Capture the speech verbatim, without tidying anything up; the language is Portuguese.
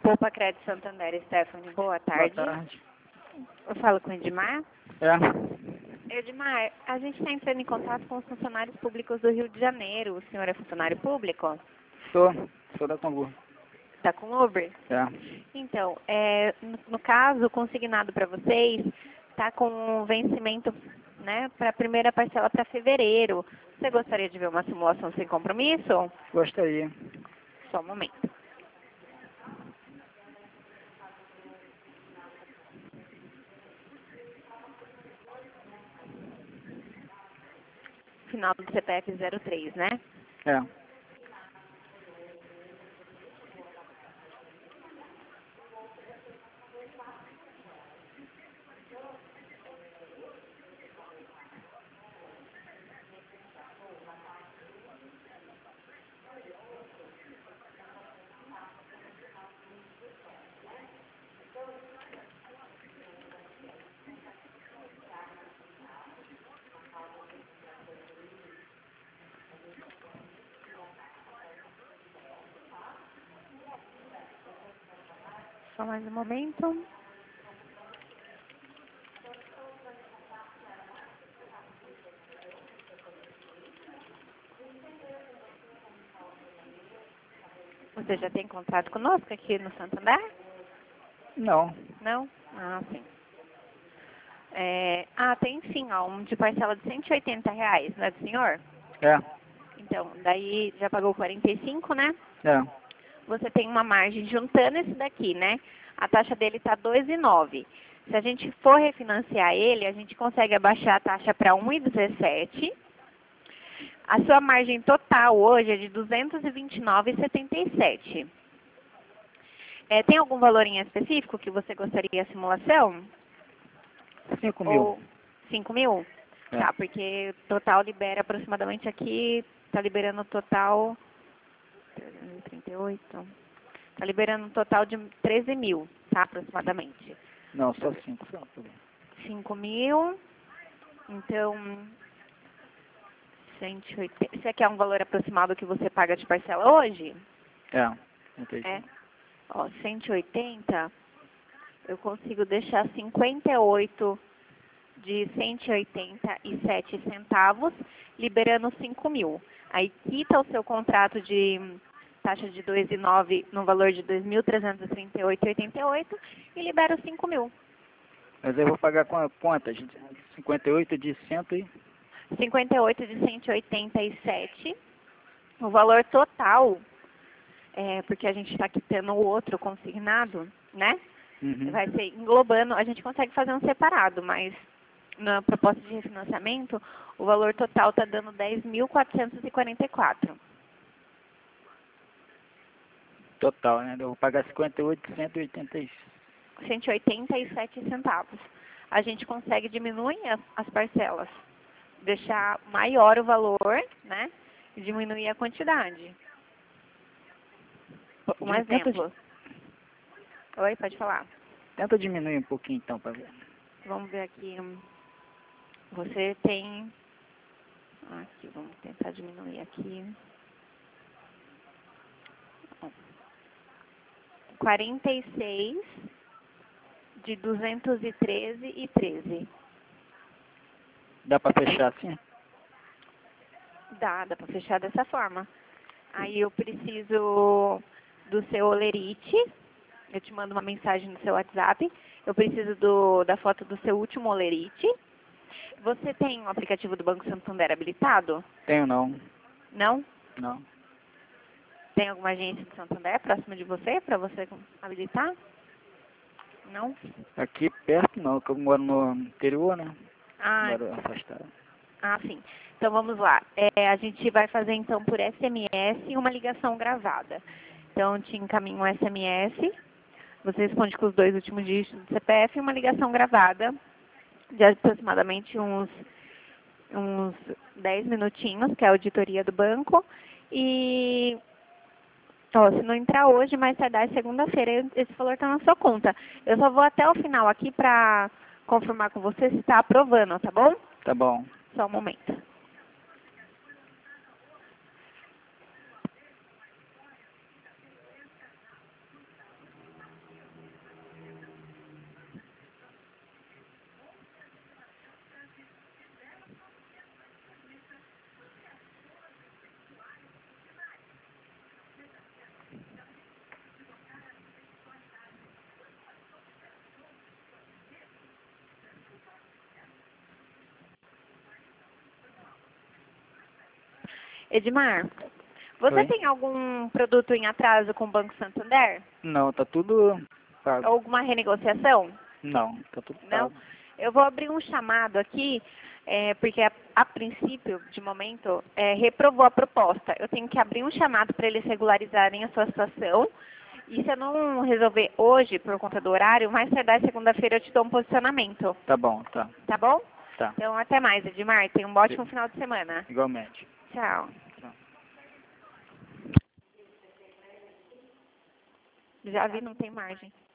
Poupa Crédito Santander, Stephanie, boa tarde. Boa tarde. Eu falo com o Edmar. É. Edmar, a gente está entrando em contato com os funcionários públicos do Rio de Janeiro. O senhor é funcionário público? Sou. Sou da Congur. Está com Uber? É. Então, é, no, no caso, consignado para vocês, está com vencimento, né, para a primeira parcela para fevereiro. Você gostaria de ver uma simulação sem compromisso? Gostaria. Só um momento. Final do C P F zero três, né? É. Só mais um momento. Você já tem contrato conosco aqui no Santander? Não. Não? Ah, sim. É, ah, tem sim, ó, um de parcela de cento e oitenta reais, não é do senhor? É. Então, daí já pagou quarenta e cinco, né? É. Você tem uma margem juntando esse daqui, né? A taxa dele está dois vírgula nove. Se a gente for refinanciar ele, a gente consegue abaixar a taxa para um vírgula dezessete. A sua margem total hoje é de duzentos e vinte e nove vírgula setenta e sete. É, tem algum valor em específico que você gostaria de simulação? Cinco mil. Ou cinco mil? É. Tá, porque total libera aproximadamente aqui, tá liberando o total, trinta e oito, tá liberando um total de treze mil, tá, aproximadamente. Não, só cinco. Só. cinco mil, então, cento e oitenta. Você quer um valor aproximado que você paga de parcela hoje? É. Entendi. É. Ó, cento e oitenta, eu consigo deixar cinquenta e oito de cento e oitenta e sete centavos, liberando cinco mil. Aí quita o seu contrato de taxa de dois vírgula nove no valor de dois mil trezentos e trinta e oito vírgula oitenta e oito e libera os cinco mil. Mas eu vou pagar com a conta, gente. cinquenta e oito de cento e... cinquenta e oito de cento e oitenta e sete. O valor total, é, porque a gente está quitando o outro consignado, né? Uhum. Vai ser englobando, a gente consegue fazer um separado, mas na proposta de refinanciamento, o valor total está dando dez mil quatrocentos e quarenta e quatro. Total, né? Eu vou pagar cinquenta e oito de cento e oitenta e... cento e oitenta e sete centavos. A gente consegue diminuir as, as parcelas, deixar maior o valor, né? E diminuir a quantidade. Um Tenta, exemplo. Oi, pode falar. tenta diminuir um pouquinho então, para ver. Vamos ver aqui. hum, Você tem... Aqui, vamos tentar diminuir aqui. quarenta e seis de duzentos e treze e treze. Dá para fechar assim? Dá, dá para fechar dessa forma. Aí eu preciso do seu olerite. Eu te mando uma mensagem no seu WhatsApp. Eu preciso do, da foto do seu último olerite. Você tem o aplicativo do Banco Santander habilitado? Tenho não. Não? Não. Tem alguma agência de Santander próxima de você para você habilitar? Não? Aqui perto não, que eu moro no interior, né? Ah, Moro afastado. ah, sim. Então vamos lá. É, a gente vai fazer então por S M S uma ligação gravada. Então te encaminho um S M S, você responde com os dois últimos dígitos do C P F e uma ligação gravada de aproximadamente uns, uns dez minutinhos, que é a auditoria do banco. E ó, se não entrar hoje, mais tardar é segunda-feira, esse valor está na sua conta. Eu só vou até o final aqui para confirmar com você se está aprovando, tá bom? Tá bom. Só um momento. Edmar, você Oi? tem algum produto em atraso com o Banco Santander? Não, tá tudo pago. Alguma renegociação? Não, tá tudo Não? pago. Eu vou abrir um chamado aqui, é, porque a, a princípio, de momento, é, reprovou a proposta. Eu tenho que abrir um chamado para eles regularizarem a sua situação. E se eu não resolver hoje, por conta do horário, mais tardar segunda-feira eu te dou um posicionamento. Tá bom, tá. Tá bom? Tá. Então, até mais, Edmar. Tenha um ótimo final de semana. Igualmente. Tchau. Tchau. Já vi, não tem margem.